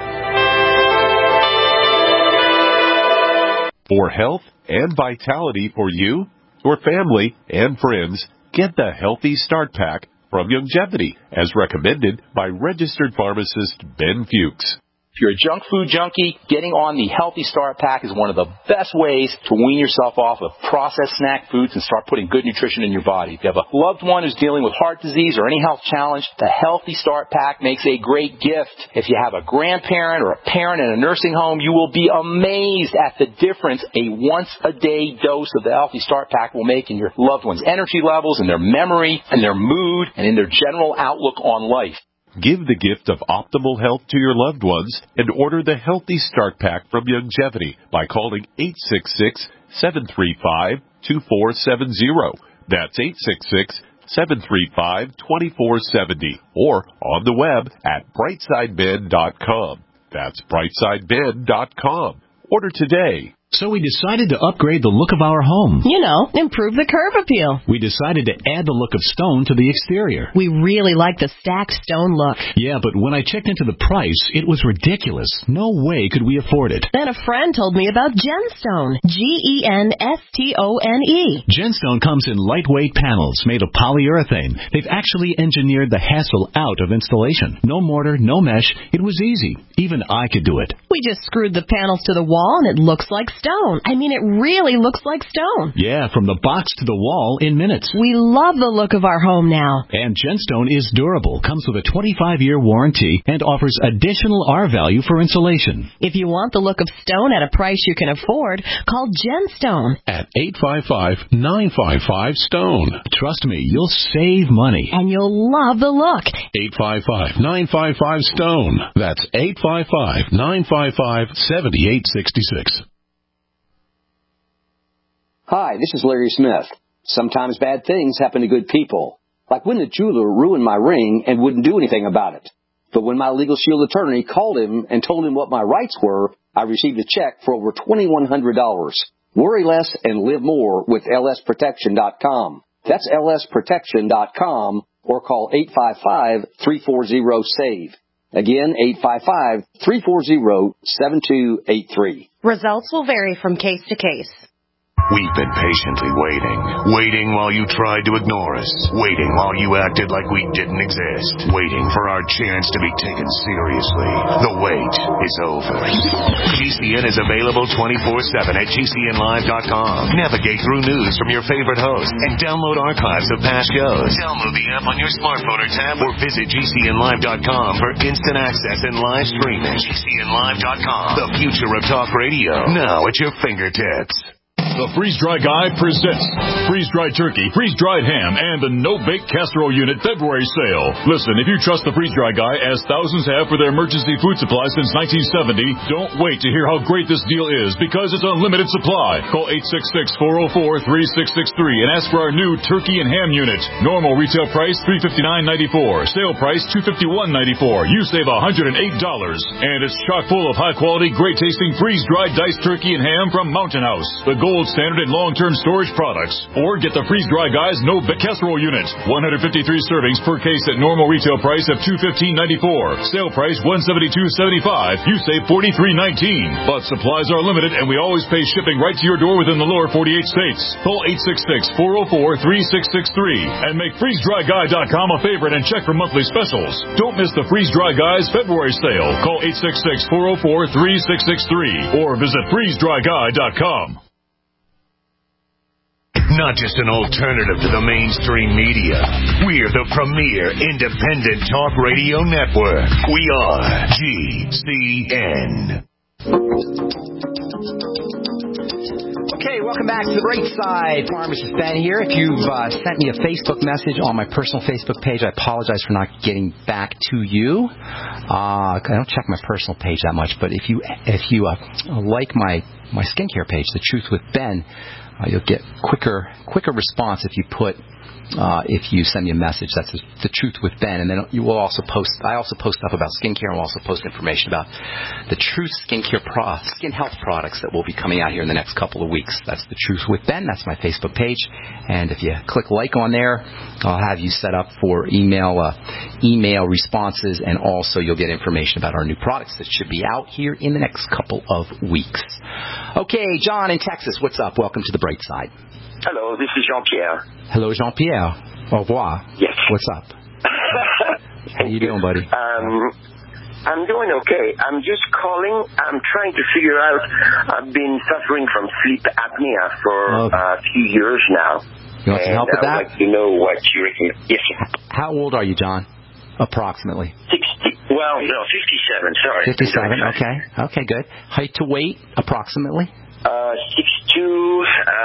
For health and vitality for you, your family, and friends, get the Healthy Start Pack from Youngevity, as recommended by registered pharmacist Ben Fuchs. If you're a junk food junkie, getting on the Healthy Start Pack is one of the best ways to wean yourself off of processed snack foods and start putting good nutrition in your body. If you have a loved one who's dealing with heart disease or any health challenge, the Healthy Start Pack makes a great gift. If you have a grandparent or a parent in a nursing home, you will be amazed at the difference a once-a-day dose of the Healthy Start Pack will make in your loved one's energy levels, in their memory, in their mood, and in their general outlook on life. Give the gift of optimal health to your loved ones and order the Healthy Start Pack from Youngevity by calling 866-735-2470. That's 866-735-2470. Or on the web at brightsideben.com. That's brightsideben.com. Order today. So we decided to upgrade the look of our home. Improve the curb appeal. We decided to add the look of stone to the exterior. We really like the stacked stone look. Yeah, but when I checked into the price, it was ridiculous. No way could we afford it. Then a friend told me about Genstone. Genstone. Genstone comes in lightweight panels made of polyurethane. They've actually engineered the hassle out of installation. No mortar, no mesh. It was easy. Even I could do it. We just screwed the panels to the wall and it looks like stone. I mean, it really looks like stone. Yeah, from the box to the wall in minutes. We love the look of our home now. And Gemstone is durable, comes with a 25-year warranty, and offers additional R-value for insulation. If you want the look of stone at a price you can afford, call Gemstone at 855-955-STONE. Trust me, you'll save money. And you'll love the look. 855-955-STONE. That's 855-955-7866. Hi, this is Larry Smith. Sometimes bad things happen to good people. Like when the jeweler ruined my ring and wouldn't do anything about it. But when my Legal Shield attorney called him and told him what my rights were, I received a check for over $2,100. Worry less and live more with lsprotection.com. That's lsprotection.com or call 855-340-SAVE. Again, 855-340-7283. Results will vary from case to case. We've been patiently waiting while you tried to ignore us, waiting while you acted like we didn't exist, waiting for our chance to be taken seriously. The wait is over. GCN is available 24/7 at GCNlive.com. Navigate through news from your favorite hosts and download archives of past shows. Download the app on your smartphone or tab or visit GCNlive.com for instant access and live streaming. GCNlive.com, the future of talk radio, now at your fingertips. The Freeze-Dry Guy presents freeze-dried turkey, freeze-dried ham, and the no-bake casserole unit February sale. Listen, if you trust the Freeze-Dry Guy, as thousands have for their emergency food supply since 1970, don't wait to hear how great this deal is, because it's unlimited supply. Call 866-404-3663 and ask for our new turkey and ham unit. Normal retail price $359.94. Sale price $251.94. You save $108. And it's chock full of high-quality, great-tasting freeze-dried diced turkey and ham from Mountain House, the gold standard in long-term storage products. Or get the Freeze-Dry Guy's no-bake casserole unit. 153 servings per case at normal retail price of $215.94. Sale price $172.75. You save $43.19. But supplies are limited, and we always pay shipping right to your door within the lower 48 states. Call 866-404-3663 and make FreezeDryGuy.com a favorite and check for monthly specials. Don't miss the Freeze-Dry Guy's February sale. Call 866-404-3663 or visit FreezeDryGuy.com. Not just an alternative to the mainstream media. We're the premier independent talk radio network. We are GCN. Okay, welcome back to the Bright Side. Pharmacist Ben here. If you've sent me a Facebook message on my personal Facebook page, I apologize for not getting back to you. I don't check my personal page that much, but if you like my skincare page, The Truth with Ben, you'll get quicker response if you send me a message. That's The Truth with Ben, and then you will also post. I also post stuff about skincare, and we'll also post information about the Truth skin health products that will be coming out here in the next couple of weeks. That's The Truth with Ben. That's my Facebook page, and if you click like on there, I'll have you set up for email responses, and also you'll get information about our new products that should be out here in the next couple of weeks. Okay, John in Texas, what's up? Welcome to the Bright Side. Hello, this is Jean-Pierre. Hello, Jean-Pierre. Au revoir. Yes. What's up? How you doing, buddy? I'm doing okay. I'm just calling. I'm trying to figure out. I've been suffering from sleep apnea for a few years now. You want some help with that? I'd like to know what you reckon. Yes, sir. How old are you, John? Approximately. 57, sorry. 57, okay, good. Height to weight, approximately? 6'2",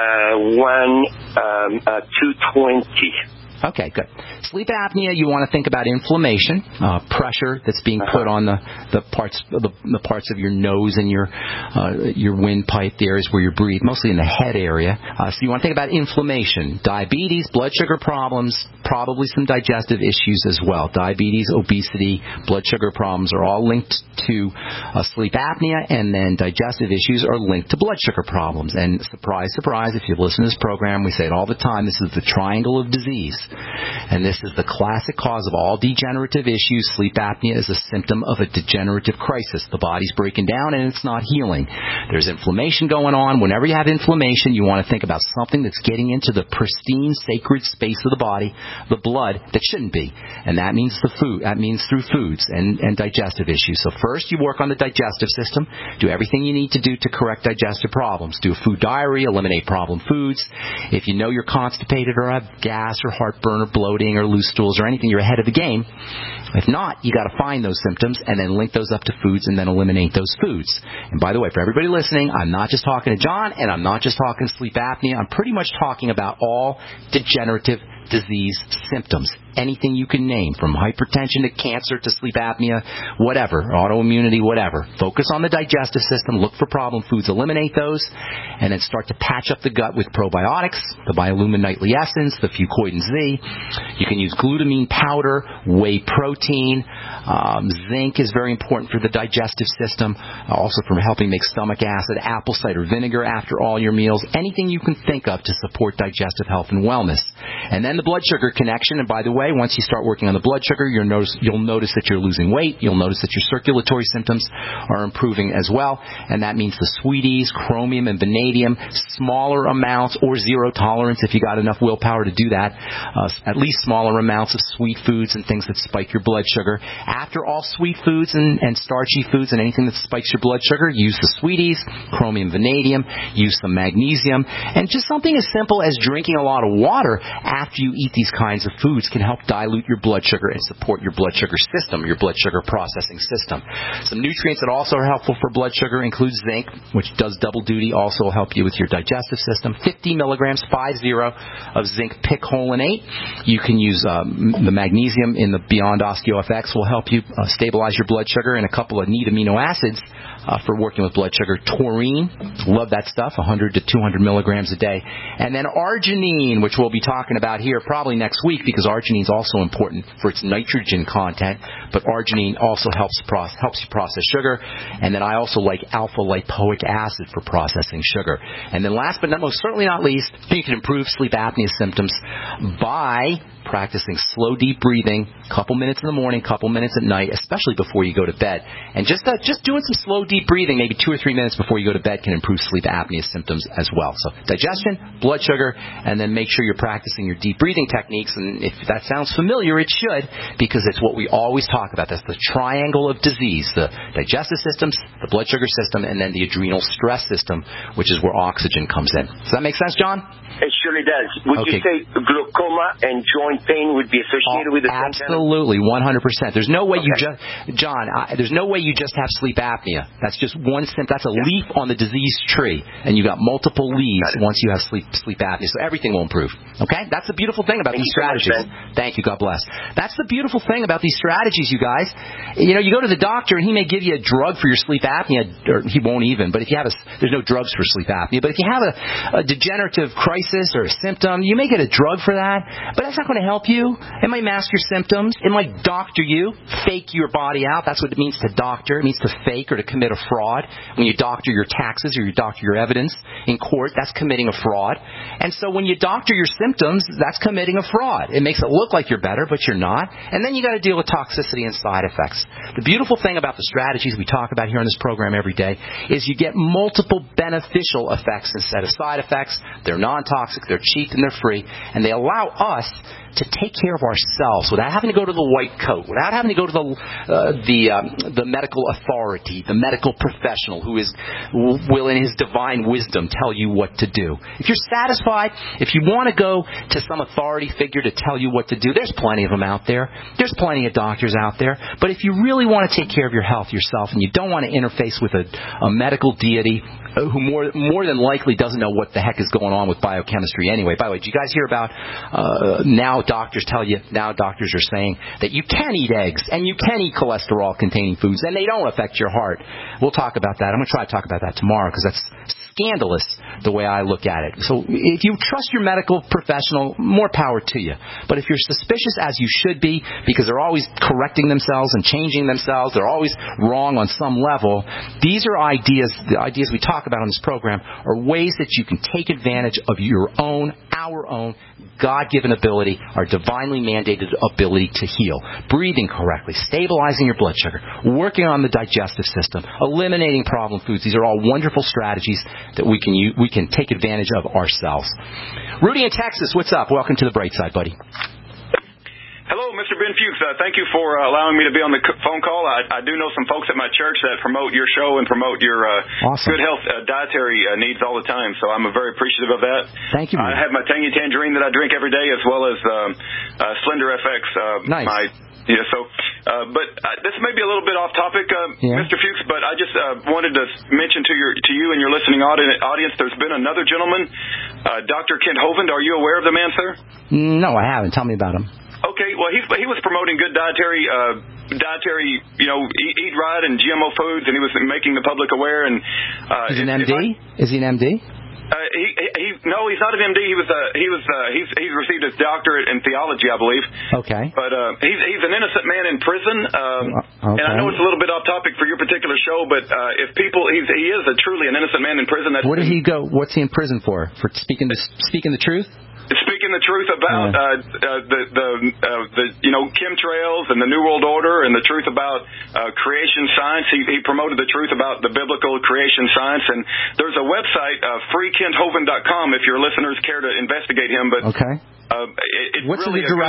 220. Okay, good. Sleep apnea, you want to think about inflammation, pressure that's being put on the parts of your nose and your windpipe, the areas where you breathe, mostly in the head area. So you want to think about inflammation, diabetes, blood sugar problems, probably some digestive issues as well. Diabetes, obesity, blood sugar problems are all linked to sleep apnea, and then digestive issues are linked to blood sugar problems. And surprise, surprise, if you listen to this program, we say it all the time, this is the triangle of disease. And this is the classic cause of all degenerative issues. Sleep apnea is a symptom of a degenerative crisis. The body's breaking down and it's not healing. There's inflammation going on. Whenever you have inflammation, you want to think about something that's getting into the pristine, sacred space of the body, the blood, that shouldn't be. And that means through foods and digestive issues. So first you work on the digestive system. Do everything you need to do to correct digestive problems. Do a food diary, eliminate problem foods. If you know you're constipated or have gas or heartburn or bloating or loose stools or anything, you're ahead of the game. If not, you got to find those symptoms and then link those up to foods and then eliminate those foods. And by the way, for everybody listening, I'm not just talking to John and I'm not just talking sleep apnea. I'm pretty much talking about all degenerative disease symptoms. Anything you can name, from hypertension to cancer to sleep apnea, whatever, autoimmunity, whatever. Focus on the digestive system, look for problem foods, eliminate those, and then start to patch up the gut with probiotics, the Biolumin Nightly Essence, the Fucoidan Z. You can use glutamine powder, whey protein. Zinc is very important for the digestive system, also for helping make stomach acid, apple cider vinegar after all your meals, anything you can think of to support digestive health and wellness. And then the blood sugar connection, and by the way, once you start working on the blood sugar, you'll notice that you're losing weight. You'll notice that your circulatory symptoms are improving as well, and that means the sweeties, chromium and vanadium, smaller amounts or zero tolerance if you got enough willpower to do that, at least smaller amounts of sweet foods and things that spike your blood sugar. After all sweet foods and starchy foods and anything that spikes your blood sugar, use the sweeties, chromium, vanadium, use some magnesium, and just something as simple as drinking a lot of water after you eat these kinds of foods can help dilute your blood sugar and support your blood sugar system, your blood sugar processing system. Some nutrients that also are helpful for blood sugar include zinc, which does double duty, also help you with your digestive system. 50 milligrams, 50, of zinc picolinate. You can use the magnesium in the Beyond OsteoFX will help you stabilize your blood sugar, and a couple of neat amino acids for working with blood sugar. Taurine, love that stuff, 100 to 200 milligrams a day. And then arginine, which we'll be talking about here probably next week, because arginine is also important for its nitrogen content, but arginine also helps you process sugar. And then I also like alpha-lipoic acid for processing sugar. And then last but most certainly not least, you can improve sleep apnea symptoms by practicing slow, deep breathing, couple minutes in the morning, couple minutes at night, especially before you go to bed. And just doing some slow, deep breathing, maybe 2 or 3 minutes before you go to bed, can improve sleep apnea symptoms as well. So digestion, blood sugar, and then make sure you're practicing your deep breathing techniques. And if that sounds familiar, it should, because it's what we always talk about. That's the triangle of disease, the digestive systems, the blood sugar system, and then the adrenal stress system, which is where oxygen comes in. Does that make sense, John? It surely does. Would you say glaucoma and joint pain would be associated with the same? Absolutely, 100%. There's no way there's no way you just have sleep apnea. That's just one symptom. That's a leaf on the disease tree, and you got multiple leaves once you have sleep apnea. So everything will improve. Okay? That's the beautiful thing about these strategies. Thank you. God bless. That's the beautiful thing about these strategies, you guys. You know, you go to the doctor and he may give you a drug for your sleep apnea, or he won't even. But if you have there's no drugs for sleep apnea. But if you have a degenerative crisis or a symptom, you may get a drug for that, but that's not going to help you. It might mask your symptoms. It might doctor you, fake your body out. That's what it means to doctor. It means to fake or to commit a fraud. When you doctor your taxes or you doctor your evidence in court, that's committing a fraud. And so when you doctor your symptoms, that's committing a fraud. It makes it look like you're better, but you're not. And then you got to deal with toxicity and side effects. The beautiful thing about the strategies we talk about here on this program every day is you get multiple beneficial effects instead of side effects. They're non-toxic, they're cheap, and they're free, and they allow us to take care of ourselves without having to go to the white coat, without having to go to the medical authority, the medical professional who will in his divine wisdom tell you what to do. If you're satisfied, if you want to go to some authority figure to tell you what to do, there's plenty of them out there. There's plenty of doctors out there. But if you really want to take care of your health yourself and you don't want to interface with a medical deity who more than likely doesn't know what the heck is going on with biochemistry anyway. By the way, did you guys hear about now doctors are saying that you can eat eggs and you can eat cholesterol-containing foods and they don't affect your heart. We'll talk about that. I'm going to try to talk about that tomorrow because that's scandalous the way I look at it. So if you trust your medical professional, more power to you. But if you're suspicious, as you should be, because they're always correcting themselves and changing themselves, they're always wrong on some level, these are ideas, the ideas we talk about on this program, are ways that you can take advantage of our own God-given ability, our divinely mandated ability to heal. Breathing correctly, stabilizing your blood sugar, working on the digestive system, eliminating problem foods. These are all wonderful strategies that we can take advantage of ourselves. Rudy in Texas, what's up? Welcome to the Bright Side, buddy. Hello, Mr. Ben Fuchs. Thank you for allowing me to be on the phone call. I do know some folks at my church that promote your show and promote your awesome. good health dietary needs all the time, so I'm very appreciative of that. Thank you. I have my Tangy Tangerine that I drink every day, as well as Slender FX. Nice. But this may be a little bit off topic, Mr. Fuchs, but I just wanted to mention to you and your listening audience, there's been another gentleman, Dr. Kent Hovind. Are you aware of the man, sir? No, I haven't. Tell me about him. Okay, well, he was promoting good dietary, eat right and GMO foods, and he was making the public aware. And he's an MD? Is he an MD? No, he's not an MD. He's received his doctorate in theology, I believe. Okay. But he's an innocent man in prison. Okay. And I know it's a little bit off topic for your particular show, but he is truly an innocent man in prison. Where did he go? What's he in prison for? For speaking the truth? Speaking the truth about the chemtrails and the New World Order and the truth about creation science. He promoted the truth about the biblical creation science. And there's a website, freekenthovind.com, if your listeners care to investigate him. But okay. What was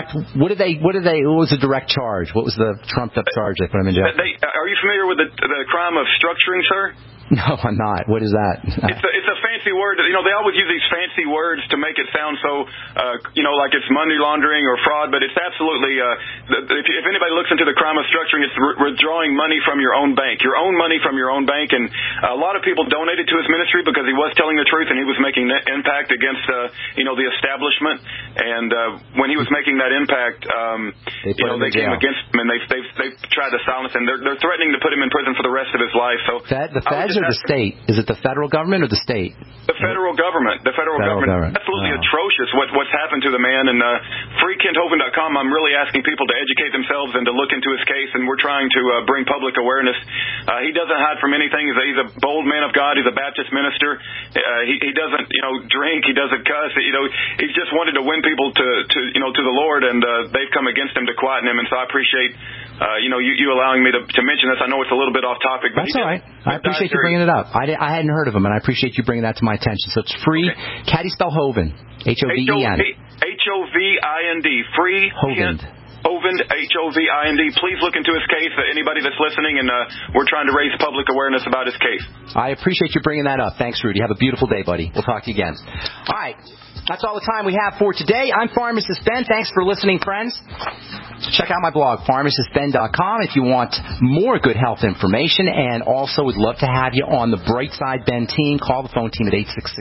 the direct charge? What was the trumped up charge they put him in jail? Are you familiar with the crime of structuring, sir? No, I'm not. What is that? It's a fancy word. They always use these fancy words to make it sound so, like it's money laundering or fraud, but it's absolutely, if anybody looks into the crime of structuring, it's withdrawing money from your own bank, and a lot of people donated to his ministry because he was telling the truth and he was making an impact against, the establishment. And when he was making that impact, they came against him and they've tried to silence him. They're threatening to put him in prison for the rest of his life. So the feds or the state? Is it the federal government or the state? The federal government. The federal government. Absolutely atrocious what's happened to the man. And freekenthovind.com, I'm really asking people to educate themselves and to look into his case, and we're trying to bring public awareness. He doesn't hide from anything. He's a bold man of God. He's a Baptist minister. He doesn't drink. He doesn't cuss. He's just wanted to win people to the Lord, and they've come against him to quieten him. And so I appreciate you allowing me to mention this. I know it's a little bit off topic, but that's all right. I appreciate you bringing it up. I hadn't heard of him, and I appreciate you bringing that to my attention. So it's free. Okay. How do you spell Hovind? Hovind. Hovind. Free. Hovind. Hovind, Hovind. Please look into his case. Anybody that's listening, and we're trying to raise public awareness about his case. I appreciate you bringing that up. Thanks, Rudy. Have a beautiful day, buddy. We'll talk to you again. All right. That's all the time we have for today. I'm Pharmacist Ben. Thanks for listening, friends. Check out my blog, pharmacistben.com, if you want more good health information, and also would love to have you on the Bright Side Ben team. Call the phone team at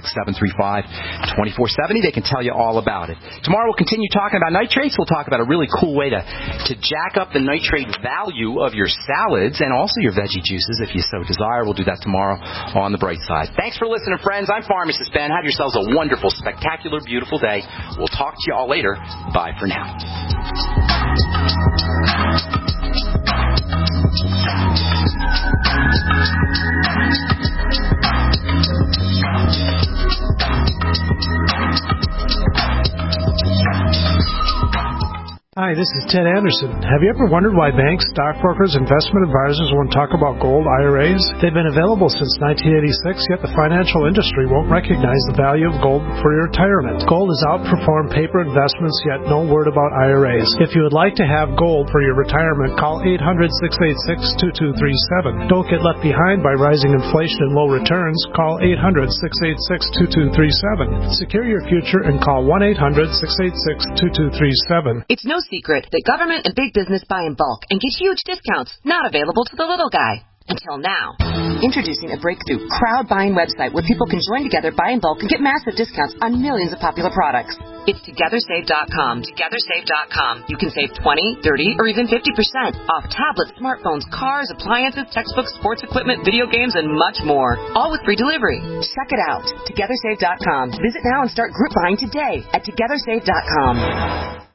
866-735-2470. They can tell you all about it. Tomorrow we'll continue talking about nitrates. We'll talk about a really cool way to jack up the nitrate value of your salads and also your veggie juices if you so desire. We'll do that tomorrow on the Bright Side. Thanks for listening, friends. I'm Pharmacist Ben. Have yourselves a wonderful, spectacular, beautiful day. We'll talk to you all later. Bye for now. Hi, this is Ted Anderson. Have you ever wondered why banks, stockbrokers, investment advisors won't talk about gold IRAs? They've been available since 1986, yet the financial industry won't recognize the value of gold for your retirement. Gold has outperformed paper investments, yet no word about IRAs. If you would like to have gold for your retirement, call 800-686-2237. Don't get left behind by rising inflation and low returns. Call 800-686-2237. Secure your future and call 1-800-686-2237. It's no secret that government and big business buy in bulk and get huge discounts not available to the little guy. Until now. Introducing a breakthrough crowd buying website where people can join together, buy in bulk, and get massive discounts on millions of popular products. It's TogetherSave.com. TogetherSave.com. You can save 20, 30, or even 50% off tablets, smartphones, cars, appliances, textbooks, sports equipment, video games, and much more. All with free delivery. Check it out. TogetherSave.com. Visit now and start group buying today at TogetherSave.com.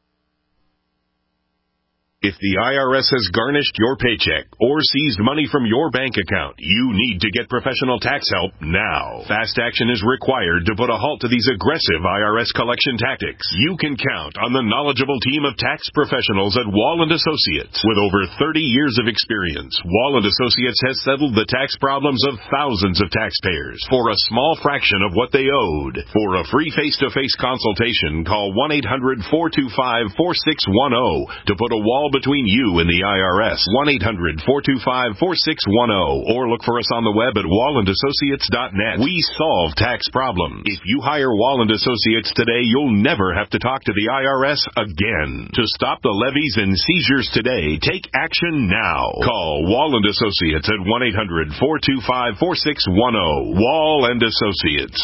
If the IRS has garnished your paycheck or seized money from your bank account, you need to get professional tax help now. Fast action is required to put a halt to these aggressive IRS collection tactics. You can count on the knowledgeable team of tax professionals at Wall & Associates. With over 30 years of experience, Wall & Associates has settled the tax problems of thousands of taxpayers for a small fraction of what they owed. For a free face-to-face consultation, call 1-800-425-4610 to put a wall between you and the IRS. 1-800-425-4610 or look for us on the web at wallandassociates.net. We solve tax problems. If you hire Wall & Associates today, you'll never have to talk to the IRS again. To stop the levies and seizures today, take action now. Call Wall & Associates at 1-800-425-4610. Wall & Associates.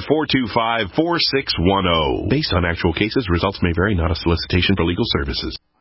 1-800-425-4610. Based on actual cases, results may vary, not a solicitation for legal services.